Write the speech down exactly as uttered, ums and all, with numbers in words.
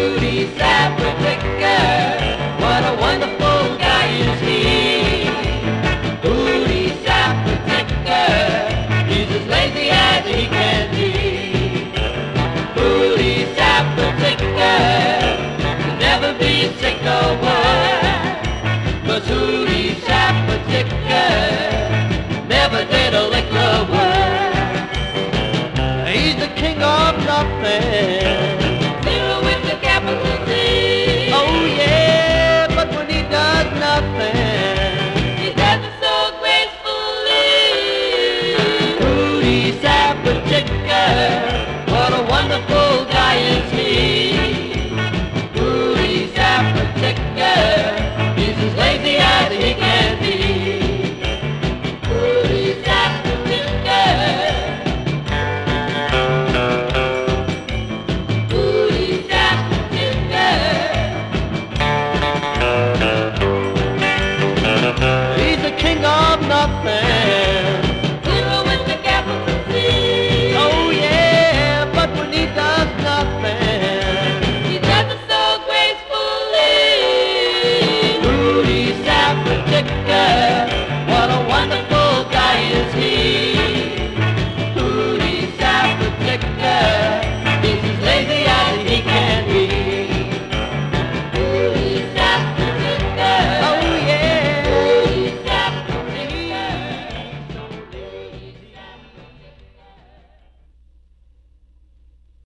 Rudy Sapperticker, what a wonderful guy is he. Rudy Sapperticker, he's as lazy as he can be. Rudy Sapperticker, he'll never be sick or worse. 'Cause Rudy Sapperticker never did a lick of work. He's the king of nothing. Zero with the capital Z. Oh yeah, but when he does nothing, he does it so gracefully. Rudy Sapperticker, what a wonderful guy is he. Rudy Sapperticker, he's as lazy as he can be. Rudy Sapperticker, Rudy Sapperticker, he's the king of nothing. Zero with the capital Z. Oh yeah, but when he does nothing, he does it so gracefully. Rudy Sapperticker.